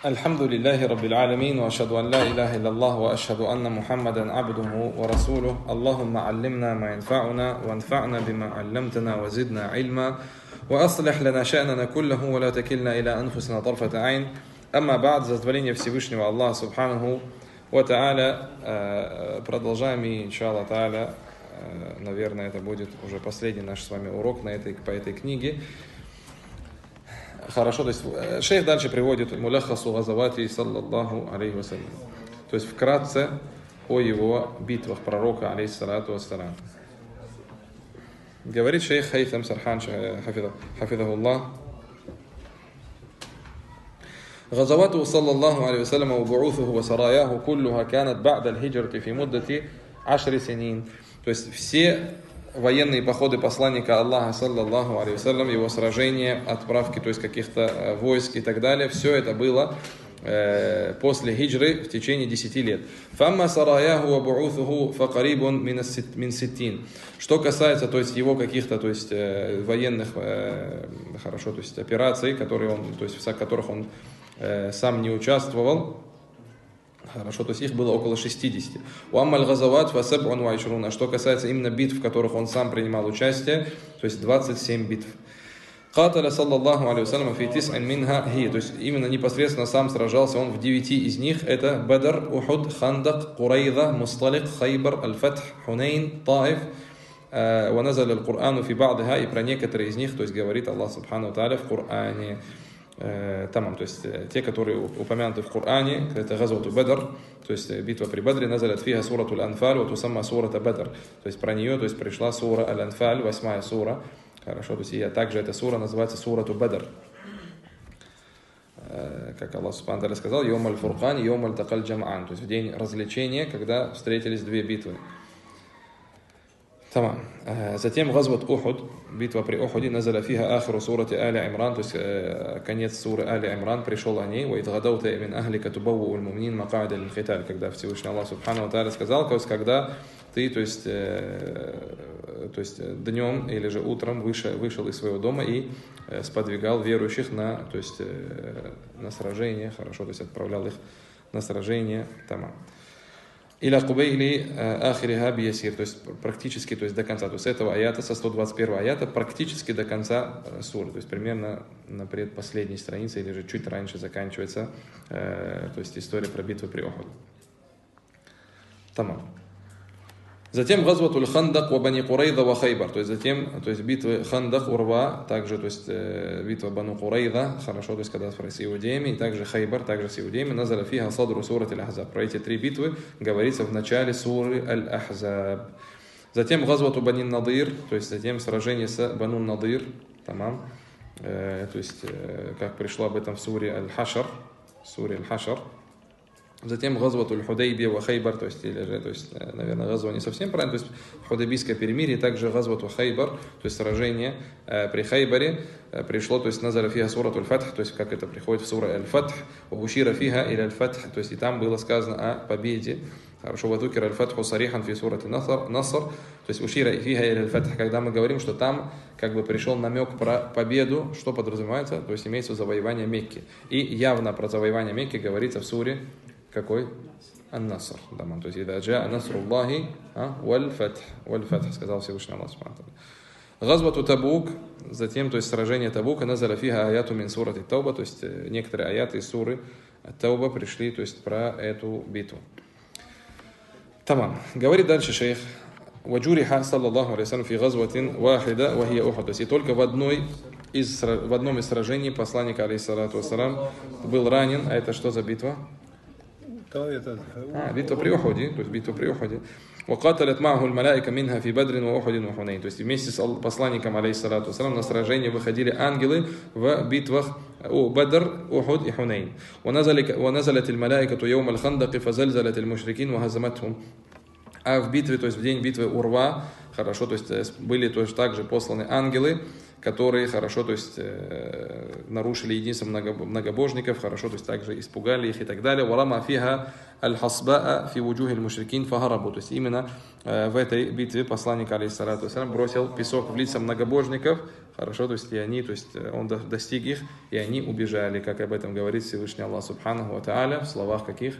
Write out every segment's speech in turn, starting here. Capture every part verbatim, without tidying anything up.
الحمد لله رب العالمين وأشهد أن لا إله إلا الله وأشهد أن محمدا عبده ورسوله اللهم علمنا ما ينفعنا وانفعنا بما علمتنا وزدنا علما وأصلح لنا شأننا كله ولا تكلنا إلى أنفسنا طرفة عين. أما بعد, за дозволение Всевышнего Аллаха Субханаху ва Тааля, продолжаем, и иншаллах Тааля, наверное, это будет уже последний наш с вами урок на этой, по этой книге. Хорошо, то есть шейх дальше приводит муляхасу газавати саллаллаху алейхи вассалям, то есть вкратце о его битвах пророка алейхиссалату вассалам. Говорит шейх Хайtham Сархан хафидахуллах: غزواته صلى الله عليه وسلم وبعوثه وسراياه كلها كانت بعد الهجرة في مدة عشر سنين. То есть все военные походы посланника Аллаха, саллаллаху алейхи вассалям, его сражения, отправки, то есть каких-то войск и так далее, все это было э, после хиджры в течение десяти лет. فَأَمَّا سَرَايَاهُ وَبُعُوثُهُ فَقَرِيبٌ مِنْ ситтин. Что касается, то есть его каких-то, то есть э, военных, э, хорошо, то есть операций, которые он, то есть в которых он э, сам не участвовал. Хорошо, то есть их было около шестидесяти. Уаммаль газават фасаб'ун ва ишруна. Что касается именно битв, в которых он сам принимал участие, то есть двадцать семь битв. Каталя саллаллаху алейхи вассалям фи тис'ин минха хи. То есть именно непосредственно сам сражался он в девяти из них. Это Бадр, Ухуд, Хандак, Курайза, Мусталик, Хайбар, Аль-Фатх, Хунейн, Таиф. Ва назаля аль-Курану фи ба'диха. И про некоторые из них, то есть говорит Аллах субхану ва тааля в Коране. Тамам, то есть те, которые упомянуты в Коране, это Газвату Бадр, то есть битва при Бадре, назалят фиха сурату Аль-Анфаль, вот усамма сурата Бадр, то есть про нее, то есть пришла сура Аль-Анфаль, восьмая сура, хорошо, то есть и также эта сура называется сурату Бадр, как Аллах Субхану ва Тааля сказал: Йом аль-Фуркан, Йом аль-Такаль Джам'ан, то есть в день развлечения, когда встретились две битвы. Тамам. Затем Газват Ухуд, битва при Ухуде, назаля фиха ахру сурати Али Имран, то есть конец суры Али Имран пришел о ней. Ва идh гадаута мин ахлика тубавви'ул муминин мақа'ида лиль-қиталь, когда Всевышний Аллах Субхану ва Тааля сказал, то есть когда ты, то есть, то есть днем или же утром вышел, вышел из своего дома и сподвигал верующих на, то есть, на сражение, хорошо, то есть отправлял их на сражение. Тамам. Иля кубейли ахириха биясир, то есть практически, то есть до конца, то есть этого аята, со сто двадцать первого аята, практически до конца суры, то есть примерно на предпоследней странице или же чуть раньше заканчивается, э, то есть история про битву при Ухуде. Тамам. Затем Газватуль Хандак ва Бани Курайза ва Хайбар, то есть затем, то есть битвы Хандак, Урва, также, то есть э, битва Бану Курайза, хорошо, то есть когда с иудеями, и также Хайбар, также с иудеями, назаля фиха садру сурат Аль-Ахзаб. Про эти три битвы говорится в начале суры Аль-Ахзаб. Затем Газвату Бани Надир, то есть затем сражение с Бану Надир, тамам, э, то есть э, как пришло об этом в суре Аль-Хашр, суре Аль-Хашр. Затем Газватуль Худайбия ва Хайбар, то есть, или же, то есть, наверное, Газва не совсем правильно, то есть Худайбийское перемирие, также Газвату Хайбар, то есть сражение э, при Хайбаре э, пришло, то есть назаля фиха суратуль Фатх, то есть как это приходит в сура Аль-Фатх, ва ушира фиха или Аль-Фатх, то есть и там было сказано о победе. Хорошо, вадукир Аль-Фатху сарихан фи сурати Наср, Наср, то есть ушира фиха или Аль-Фатх, когда мы говорим, что там как бы пришел намек про победу, что подразумевается, то есть имеется завоевание Мекки. И явно про завоевание Мекки говорится в суре какой? Ан-Наср. То есть, «Ида джаа насруллахи валь-фатх». Валь-фатх, сказал Всевышний Аллах Субхану ва Тааля. Газвату Табук, затем, то есть сражение Табука, назаля фиха аяту мин сурати Тауба, то есть некоторые аяты из суры Тауба пришли, то есть про эту битву. Тамам. Говорит дальше шейх: «Ваджуриха саллаллаху алейхи вассалям фи газватин вахида ва хия Ухуд». То есть и только в одной из, в одном из сражений посланника алейхиссалату вассалам был ранен. А это что за битва? А, битва при Ухуде, то есть битва при Ухуде. وقاتلت معه الملائكة منها في بدر وأحد وحنين. То есть вместе с посланником алейхиссалату вассалам на сражение выходили ангелы в битвах Бадр, Ухуд и Хунейн. ونزلت الملائكة يوم الخندق فزلزلت المشركين وهزمتهم. А в битве, то есть в день битвы Урва, хорошо, то есть были тоже также посланы ангелы, которые хорошо, то есть э, нарушили единство многобожников, хорошо, то есть также испугали их и так далее. Варама фиха аль-хасбаа фи вуджухи аль-мушрикин фахарабу. То есть именно э, в этой битве посланник, алейхиссалату вассалям, бросил песок в лица многобожников, хорошо, то есть и они, то есть он достиг их, и они убежали, как об этом говорит Всевышний Аллах Субханаху ва Тааля в словах каких?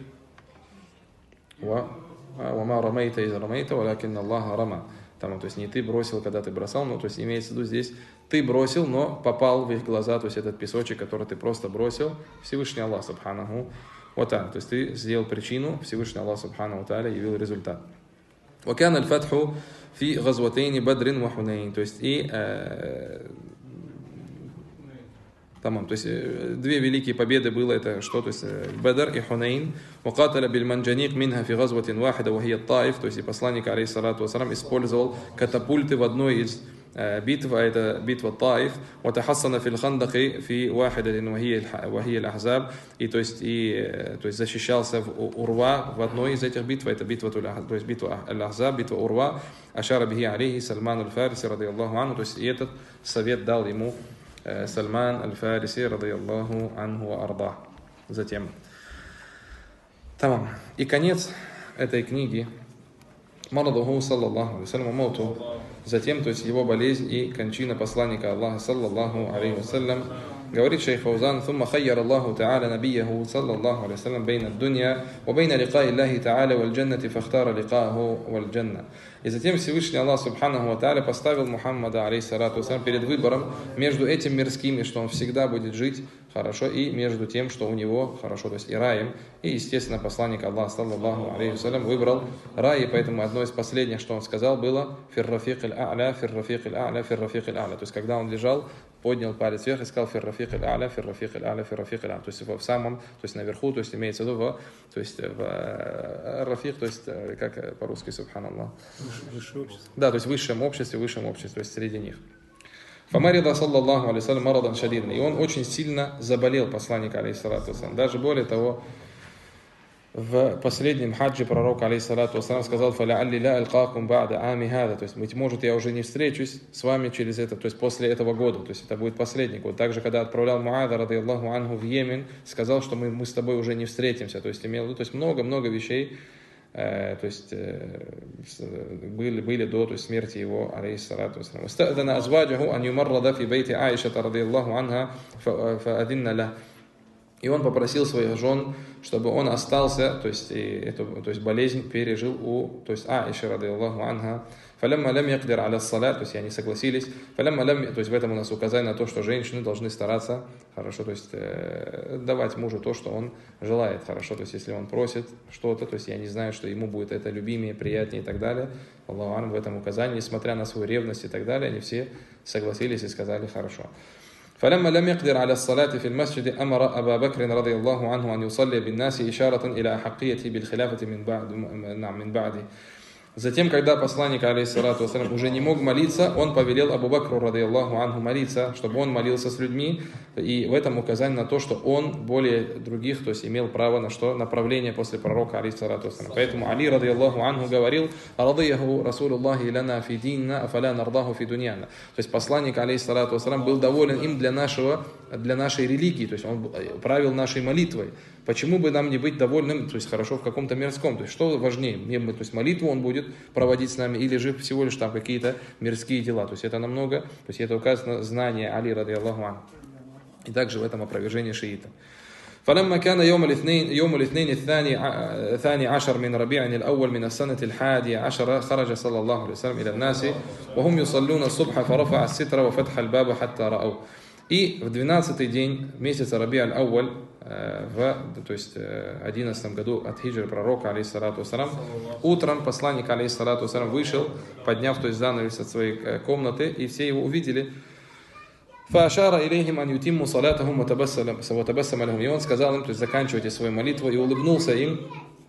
«Вама рамейта из рамейта, валякинна Аллаха рама». Там, то есть не ты бросил, когда ты бросал, ну, то есть имеется в виду здесь, ты бросил, но попал в их глаза, то есть этот песочек, который ты просто бросил, Всевышний Аллах Субханаху ва Тааля. То есть ты сделал причину, Всевышний Аллах Субханаху ва Тааля явил результат. وكان الفتح في غزوتين بدر وحنين. То есть и э, Тамам. То есть две великие победы было это что, то есть Бадр и Хунейн. وقاتل بالمنجنيق منها في غزوة واحدة وهي الطائف. То есть и посланник алейхиссалату вассалам использовал катапульты в одной из битв, а это битва Таиф. وتحصن في الخندق في واحدة وهي وهي الأحزاب. И то есть и то есть защищался в Урва в одной из этих битв, это битва, то есть битва Аль-Ахзаб, битва Урва. Ашара бихи алейхи Сальман аль-Фариси радийаллаху анху. То есть и этот совет дал ему Сальман аль-Фариси радийаллаху анху ва ардах. Затем тамам. И конец этой книги марадуху саллаллаху алейхи вассалям мауту. Затем, то есть его болезнь и кончина посланника Аллаха саллаллаху алейхи вассалям. Говорит шейх Фаузан: ثم خير الله تعالى نبيه صلى الله عليه وسلم بين الدنيا وبين لقاء الله تعالى والجنة فاختار لقاءه والجنة. И затем Всевышний Аллах Субханаху ва Тааля поставил Мухаммада алейхиссалату вассалям перед выбором между этим мирским, и что он всегда будет жить хорошо, и между тем, что у него хорошо, то есть и раем. И, естественно, посланник Аллаха саллаллаху алейхи вассалям выбрал рай, и поэтому одно из последних, что он сказал, было «Фир-рафик аль-а'ля, фир-рафик аль-а'ля, фир-рафик аль-а'ля». То есть, когда он лежал, поднял палец вверх и сказал «Фир-рафик аль-а'ля, фир-рафик аль-а'ля, фир-рафик аль-а'ля». То есть, в самом, то есть наверху, то есть имеется в виду, в, то есть в рафик, то есть, как по-русски, субханаллах. Высшее общество. Да, то есть в высшем обществе, в высшем обществе, то есть среди них. Фамарида саллаллаху алейхи вассалям марадан шадидан. И он очень сильно заболел, посланник алейхиссалату вассалям. Даже более того, в последнем хаджи пророк алейхиссалату вассалям сказал: «Фаля'алли ля алькакум ба'да ами хада». То есть, быть может, я уже не встречусь с вами через это, то есть после этого года. То есть это будет последний год. Также, когда отправлял Муада радийаллаху анху в Йемен, сказал, что мы, мы с тобой уже не встретимся. То есть имел в виду, то есть много-много вещей, то есть были, были до, то есть смерти его, алейхиссалату вассалям. «Устадана азваджаху ан юмаррада фи бейти Аишата радийаллаху анха фаадинна ля». И он попросил своих жен, чтобы он остался, то есть, и эту, то есть болезнь пережил у, то есть Аиши радийаллаху анха. «Фалямма лям якдир аля ссалят», то есть они согласились. «Фалямма лям», то есть в этом у нас указание на то, что женщины должны стараться хорошо, то есть э, давать мужу то, что он желает, хорошо, то есть если он просит что-то, то есть я не знаю, что ему будет это любимее, приятнее и так далее. Аллаху ан, в этом указании, несмотря на свою ревность и так далее, они все согласились и сказали хорошо. فلما لم يقدر على الصلاة في المسجد أمر أبا بكر رضي الله عنه أن يصلي بالناس إشارة إلى أحقيته بالخلافة من بعد نعم من بعده. Затем, когда посланник алейхиссалату вассалям уже не мог молиться, он повелел Абу Бакру радийаллаху анху молиться, чтобы он молился с людьми, и в этом указание на то, что он более других, то есть имел право на что? Направление после пророка алейхиссалату вассалям. Поэтому Али радийаллаху анху говорил: «Радияху Расулуллахи лана фи динна, афаля нардаху фи дуньяна». То есть посланник алейхиссалату вассалям был доволен им для нашего, для нашей религии, то есть он правил нашей молитвой. Почему бы нам не быть довольным, то есть хорошо в каком-то мирском? То есть что важнее? То есть молитву он будет проводить с нами, или же всего лишь там какие-то мирские дела. То есть это намного, то есть это указано знание Али радийаллаху анху. И также в этом опровержении шиита. فلما كان يوم الاثنين يوم الاثنين الثاني ثاني عشر من ربيع الأول من السنة الحادية عشرة خرج صلى الله عليه وسلم إلى الناس وهم يصلون الصبح فرفع الستر وفتح الباب حتى رأوا. И в двенадцатый день месяца Раби аль-Ауаль, в, то есть одиннадцатом году от хиджры пророка, алейхиссалату вассалам, утром посланник, алейхиссалату вассалам, вышел, подняв, то есть занавес от своей комнаты, и все его увидели. فَأَشَارَ إِلَيْهِمْ أَنْ يُتِمُّوا صَلَاتَهُمْ وَتَبَسَّمَ لَهُمْ. И он сказал им, то есть заканчивайте свою молитву, и улыбнулся им.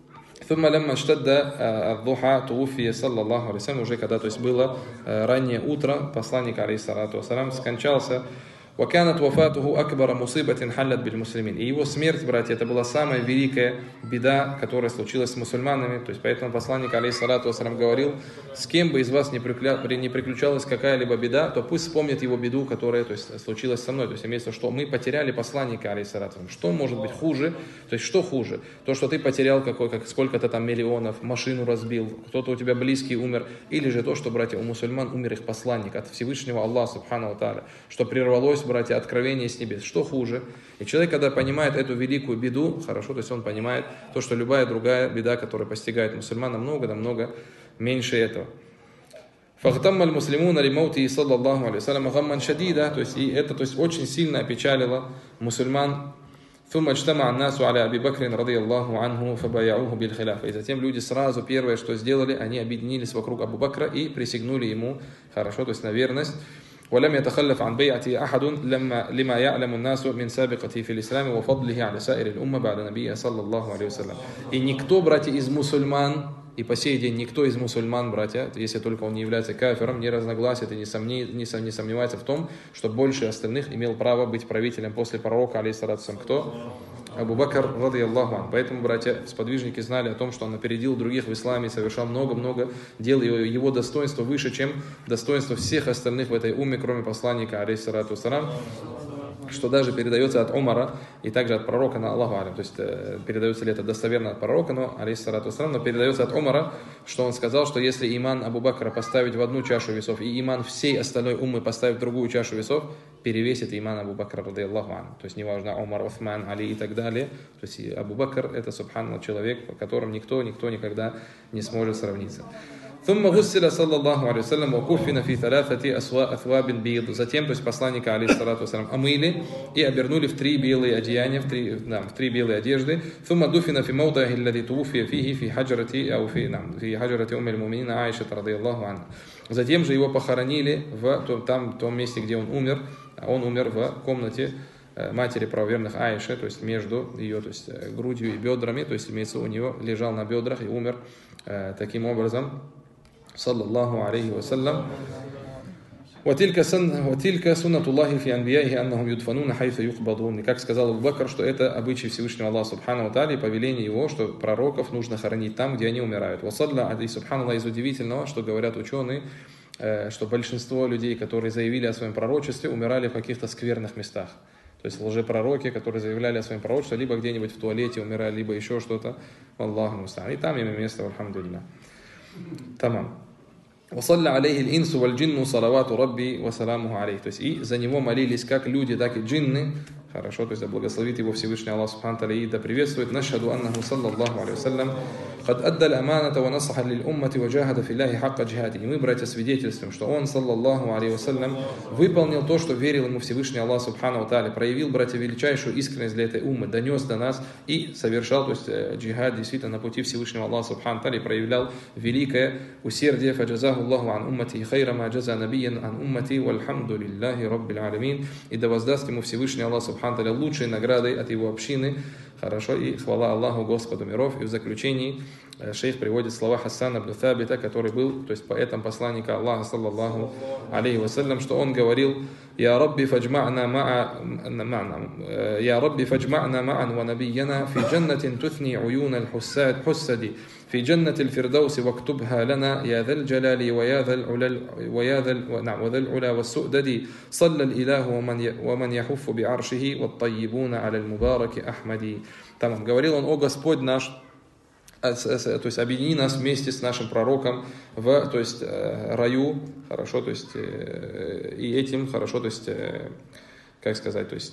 ثم لما اشتد الضحى توفي صلى الله عليه وسلم. Уже когда, то есть было раннее утро, посланник, алейхиссалату вассалам, скончался. وَكَانَتْ وَفَاتُهُ أَكْبَرَ مُصِيبَةٍ حَلَّتْ بِالْمُسْلِمِينَ. И его смерть, братья, это была самая великая беда, которая случилась с мусульманами. То есть поэтому посланник, алейхиссалату вассалям, говорил: с кем бы из вас не приключалась какая-либо беда, то пусть вспомнит его беду, которая, то есть, случилась со мной. То есть имеется в виду, что мы потеряли посланника, алейхиссалату вассалям. Что может быть хуже? То есть что хуже? То, что ты потерял какой, как, сколько-то там миллионов, машину разбил, кто-то у тебя близкий умер, или же то, что, братья, у мусульман умер их посланник от Всевышнего Аллаха, субхану ва тааля, что прервалось, братья, откровение с небес. Что хуже? И человек, когда понимает эту великую беду, хорошо, то есть он понимает то, что любая другая беда, которая постигает мусульман, намного, намного меньше этого. فَاغْتَمَّ الْمُسْلِمُونَ لِمَوْتِهِ صَلَّى اللَّهُ عَلَيْهِ وسلم غَمًّا شَدِيدًا. То есть и это, то есть очень сильно опечалило мусульман. ثم اجتمع الناس على أبي بكر رضي الله عنه فبايعوه بالخلافة. И затем люди сразу первое, что сделали, они объединились вокруг Абу Бакра и присягнули ему, хорошо, то есть на верность. ولم يتخلف عن بيعته أحد لما لما يعلم الناس من سابقته في الإسلام وفضله على سائر الأمة بعد نبيه صلى الله عليه وسلم. И никто, братья, из мусульман, и по сей день никто из мусульман, братья, если только он не является кафиром, не разногласит и не, сомни, не, сом, не сомневается в том, что больше остальных имел право быть правителем после пророка, алейхиссалату вассалям. Кто? Абу Бакр, ради Аллаху ан. Поэтому, братья, сподвижники знали о том, что он опередил других в исламе, совершал много-много дел, и его достоинство выше, чем достоинство всех остальных в этой умме, кроме посланника, алейхиссалату вассалям, что даже передается от Умара и также от пророка, на Аллаху алям. То есть э, передается ли это достоверно от пророка, но, алейхиссалату вассалям, но передается от Умара, что он сказал, что если иман Абу Бакра поставить в одну чашу весов и иман всей остальной уммы поставить в другую чашу весов, перевесит иман Абу Бакра, ради Аллаху ан. То есть неважно, Умар, Усман, Али и так далее. То есть и Абу Бакр это, субханаллах, человек, по которому никто, никто никогда не сможет сравниться. ثم غسل صلى الله عليه وسلم وكفن في ثلاثة أثواب بيض. Затем, то есть посланника, алейхиссалату вассалям, омыли и обернули в три белые одеяния, в три, да, в три белые одежды. ثم دفن في موضعه الذي توفي فيه في حجرة أو في نعم في حجرة أم المؤمنين عائشة رضي الله عنها. Затем же его похоронили в том, там, в том месте, где он умер. Он умер в комнате матери правоверных Аиши, то есть между ее, то есть грудью и бедрами, то есть имеется, у него лежал на бедрах и умер таким образом. Саллаллаху алейхи вассалям. وتلك سنة الله في أنبيائه أنهم يدفنون حيث يقبضون. И как сказал Абу Бакр, что это обычай Всевышнего Аллаха субхану ва тааля и повеление его, что пророков нужно хоронить там, где они умирают. Вассалля, и субханаллах, из удивительного, что говорят ученые, что большинство людей, которые заявили о своем пророчестве, умирали в каких-то скверных местах. То есть лжепророки, которые заявляли о своем пророчестве, либо где-нибудь в туалете умирали, либо еще что-то. Аллаху муста'ан. И там им место, альхамдулилля. Тамам. وصلى عليه الإنس والجن صلوات ربي وسلامه عليه. То есть и за него молились как люди, так и джинны. Хорошо, то есть да благословит его Всевышний Аллах субхану ва тааля и да приветствует. Нашхаду аннаху саллаллаху алейхи вассалям قد أدى الأمانة ونصح للأمة وجاهد في الله حق جهاده. И мы, братья, свидетельствуем, что он, саллаллаху алейхи вассалям, выполнил то, что верил ему Всевышний Аллах субхану ва тааля, проявил, братья, величайшую искренность для этой уммы, донес до нас и совершал, то есть джихад действительно на пути Всевышнего Аллаха субхану ва тааля, проявлял великое усердие. فجزاه الله عن أمته خير ما جزى نبيا عن أمتي والحمد لله رب العالمين. И да воздаст ему Всевышний Аллах субхану ва тааля лучшей наградой от его общины. Хорошо, и хвала Аллаху, Господу миров. И в заключении шейх приводит слова Хасан ибн Табита, который был, то есть поэтом посланника Аллаха, саллаллаху алейхи вассалям, что он говорил: «Я Рабби фаджма'на ма'ан, Я Рабби фаджма'на ма'ан ва набийяна фи джаннатин тутни уюн аль-хуссади, في جنة الفردوس واكتبها لنا يا ذا الجلال ويا ذا العلا ويا ذا نعم وذا العلا والسؤدد صلى الإله ومن ومن يحف بعرشه والطيبون على المبارك أحمد». Там говорил он: «О Господь наш, то есть объедини нас вместе с нашим пророком в, то есть, раю, хорошо, то есть и этим, хорошо, то есть, как сказать, то есть,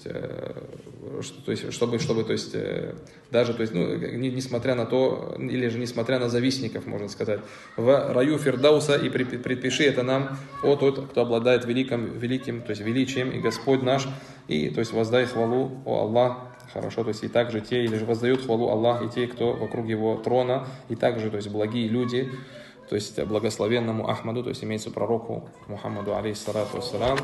то есть чтобы, чтобы, то есть, даже, то есть, ну, несмотря на то, или же несмотря на завистников, можно сказать, в раю Фирдауса, и предпиши это нам, о тот, кто обладает великим, великим, то есть, величием, и Господь наш, и, то есть, воздай хвалу, о Аллах». Хорошо, то есть и также те, или же воздают хвалу Аллах, и те, кто вокруг его трона, и также, то есть, благие люди, то есть, благословенному Ахмаду, то есть, имеется пророку Мухаммаду, алейхиссалату вассалам.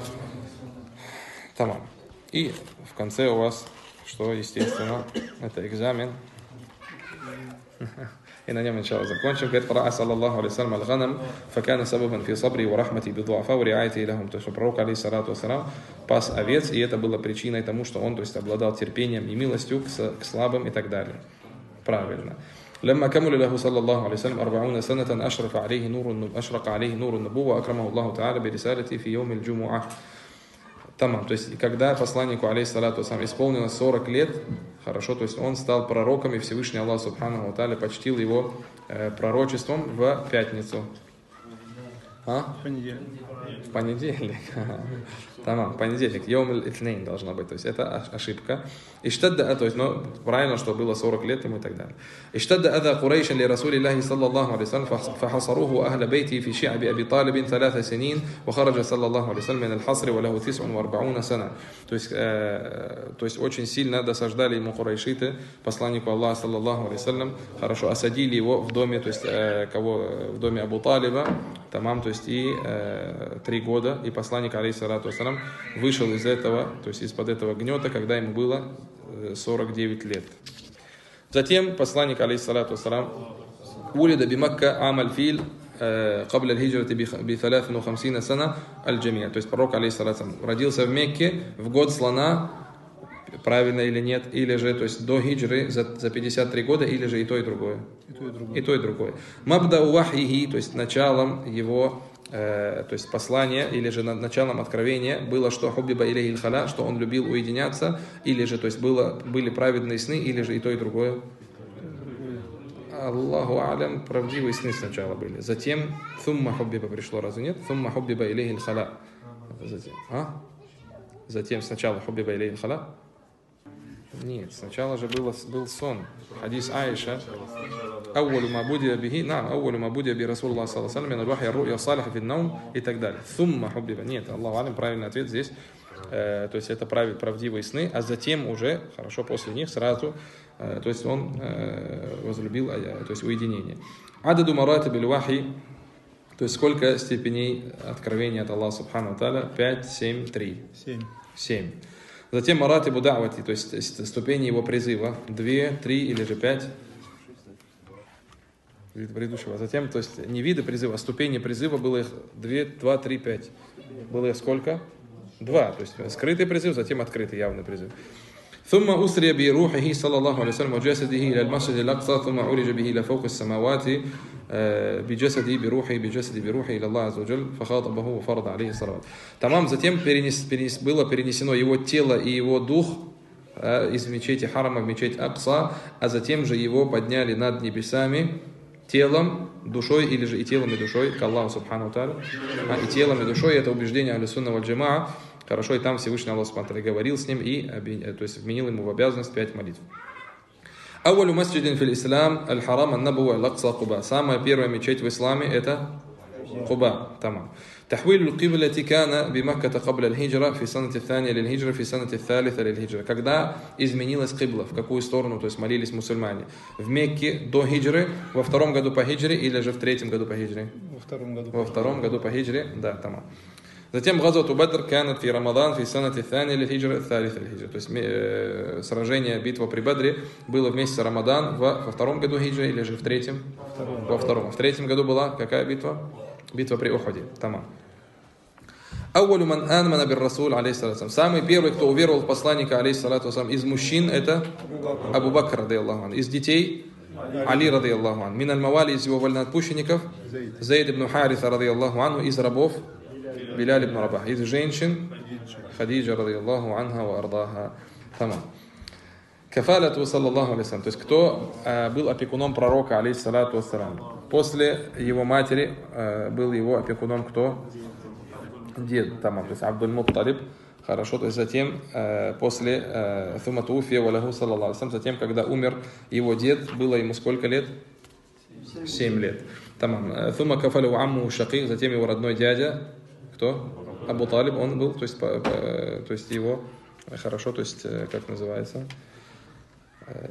Тамам. И в конце у вас, что, естественно, это экзамен. И на нем, иншаллах, закончим. Говорит, «Фараа саллаллаху алейхи салям аль-ганам, факана сабабан фи сабри ва рахмати би дуафа ва риайти илахум». То есть, пророк, алейхиссалату вассалам, пас овец, и это было причиной тому, что он, то есть, обладал терпением и милостью к, к слабым и так далее. Правильно. لما كمل له صلى الله عليه وسلم أربعون سنة أشرف عليه نور أشرق عليه نور النبوة وأكرمه الله تعالى برسالته في يوم الجمعة. Тамам. То есть, когда посланнику, алейхиссалату вассалам, исполнилось сорок лет, хорошо, то есть он стал пророком, и Всевышний Аллах Субханаху ва Тааля почтил его э, пророчеством в пятницу. А? В понедельник. В понедельник. Тамам, понедельник. Йом аль-Итнейн должна быть. То есть это ошибка. Иштадда, то есть, ну, правильно, что было сорок лет ему и так далее. Иштадда ада Курейшан ли Расули Аллахи саллаллаху алейхи салям фахасаруху ахля бейти фи ши'аби Аби Талибин ثلاث سنين وخرج саллаллаху алейхи салям мин аль-Хасри ва лаху тис'ун ва арба'уна сана. То есть, э, то есть очень сильно досаждали ему курайшиты, посланнику Аллаха саллаллаху алейхи салям, хорошо осадили его в доме, то есть э, кого в доме Абу Талиба, тамам, то есть и э, три года, и посланник, алейхиссалату вассалам, вышел из этого, то есть из-под этого гнета, когда ему было сорок девять лет. Затем посланник, алейхиссалату вассалам, улида би Макка амаль филь قبل الهجرة بثلاث وخمسين سنة الجميع. То есть пророк, алейхиссалату вассалам, родился в Мекке в год слона, правильно или нет, или же, то есть до хиджры за, за пятьдесят три года, или же и то, и другое. И то, и другое. И то, и другое. Мабда вахихи, то есть началом его, э, то есть послания, или же началом откровения было, что хубиба илейхи халя, что он любил уединяться, или же, то есть было, были праведные сны, или же и то, и другое. Аллаху алям, правдивые сны сначала были. Затем thumma хубиба пришло, разве нет? Thumma хубиба илейхи халя. Затем, а? Затем сначала хубиба илейхи халя. Нет, сначала же было, был сон. Хадис Аиша. Ауалу мабудия бихи, нам, ауалу мабудия би Расулуллах саллаллаху алейхи вассалям, аль-вахья ру'я салиха фи наум и так далее. Thumma хубиба. Нет, Аллаху алям, правильный ответ здесь. Э, то есть это прав, правдивые сны, а затем уже, хорошо, после них сразу, э, то есть он э, возлюбил, то есть уединение. Ададу марати биль вахи, то есть сколько степеней откровения от Аллаха Субхану Тааля? пять, семь, три. Семь. семь. Затем маратибу да'вати, то есть ступени его призыва, две, три или же пять. Вид предыдущего. Затем, то есть не виды призыва, а ступени призыва было их две, два, три, пять. Было их сколько? Два. То есть скрытый призыв, затем открытый явный призыв. ثم أسري بروحه صلى الله عليه وسلم وجسده إلى المسجد الأقصى ثم عرج به إلى فوق السماوات بجسده بروحه بجسده بروحه إلى الله عز وجل فخاطبه وفرض عليه الصلوات. Тамам, затем перенес, перенес, было перенесено его тело и его дух из мечети Харама в мечеть Акса, а затем же его подняли над небесами телом, душой или же и телом и душой к Аллаху Субхану Тааля. А и телом и душой это убеждение Ахлю-Сунна валь Джамаа. Хорошо, и там Всевышний Аллах Субхану Тааля говорил с ним и, то есть вменил ему в обязанность пять молитв. Ауалю масджидин фил ислам аль-харам ан-набуа аль-акса Куба. Самая первая мечеть в исламе это Куба. Тамам. تحويل القبلة كان بمكة قبل الهجرة في سنة الثانية للهجرة في سنة الثالثة للهجرة. Когда изменилась кибла, в какую сторону, то есть молились мусульмане? В Мекке до хиджры, во втором году по хиджре или же в третьем году по хиджре? Во втором году. Во втором году по хиджре, да, тамам. Затем газвату Бадр канат фи Рамадан фи санати thani лил хиджра thalitha лил хиджра. То есть э, сражение, битва при Бадре было в месяце Рамадан во, во втором году хиджры или же в третьем? Втором. Во втором. В третьем году была какая битва? Битва при Ухуде. Тамам. Ауалю ман амана бир Расул алейхиссалату. Самый первый, кто уверовал в посланника алейхиссалату из мужчин, это Абу Бакр радийаллаху анху. Из детей Али радийаллаху анху. Мин аль-мавали, из его вольноотпущенников Зейд ибн Хариса радийаллаху анху. Из рабов Биляль ибн Рабах. Из женщин Хадиджа радийаллаху анха ва ардаха. Тамам. Кафалату саллаллаху алейхи. То есть кто э, был опекуном пророка алейхиссалату вассалам. После его матери э, был его опекуном кто? Дед, тамам, то есть Абдуль Мутталиб. Хорошо, то есть затем, э, после Thumatuфия валяху саллаллаху алейхи, затем, когда умер его дед, было ему сколько лет? Семь лет. Тамам. Thuма кафалю амму шакик, затем его родной дядя, кто? Абу Талиб, он был, то есть, по, по, то есть его, хорошо, то есть, как называется? Э,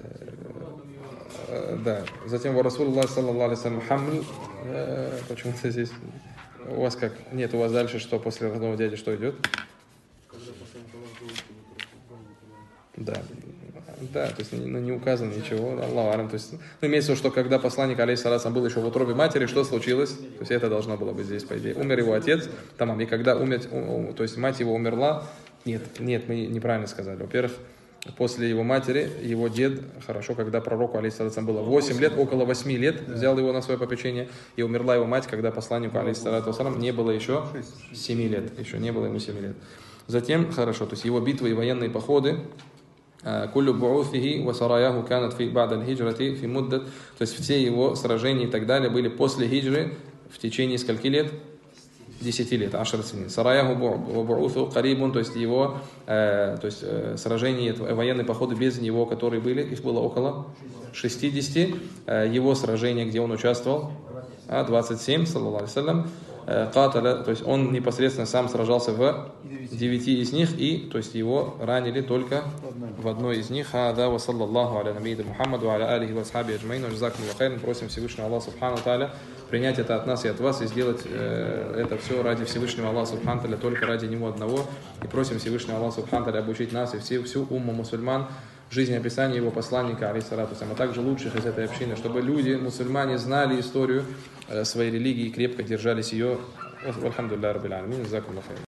э, да. Затем во Расулуллах саллаллаху алейхи вассалям хамль, э, почему-то здесь. У вас как? Нет, у вас дальше что после родного дяди что идет? Да. Да, то есть ну, не указано ничего, Аллаху алям. То есть, ну, имеется в виду, что когда посланник, алейхиссалям, был еще в утробе матери, что случилось? То есть это должно было быть здесь, по идее. Умер его отец, тамам, и когда умер, то есть мать его умерла, нет, нет, мы неправильно сказали. Во-первых, после его матери, его дед, хорошо, когда пророку, алейхиссалям, было восемь лет, около восьми лет, взял его на свое попечение, и умерла его мать, когда посланнику, алейхиссалям, не было еще семи лет, еще не было ему семи лет. Затем, хорошо, то есть его битвы и военные походы, куллю бу'уфихи ва сараяху канат фи ба'да аль-хиджрати фи муддат, то есть все его сражения и так далее были после хиджры в течение скольки лет? десяти лет, ашар синин. Сараяху ва бу'уфу карибун, то есть его, э, то есть э, сражения, военные походы без него, которые были, их было около шестидесяти. Э, его сражения, где он участвовал, а, двадцать семь, саллаллаху алейхи ва саллям. Каталя, то есть он непосредственно сам сражался в девяти из них, и то есть его ранили только в одной из них. Хада ва саллаллаху аля набийда Мухаммаду аля алихи ва асхаби аджмаин. Джазакумуллаху хайран. Просим Всевышнего Аллаха субхану тааля принять это от нас и от вас и сделать э, это все ради Всевышнего Аллаха субхану тааля, только ради него одного. И просим Всевышнего Аллаха субхану тааля обучить нас и все, всю умму мусульман жизнеописание его посланника, алейхиссалату вассалям, а также лучших из этой общины, чтобы люди, мусульмане, знали историю своей религии и крепко держались ее. Альхамдулиллахи раббил алямин. Джазакумуллаху хайран.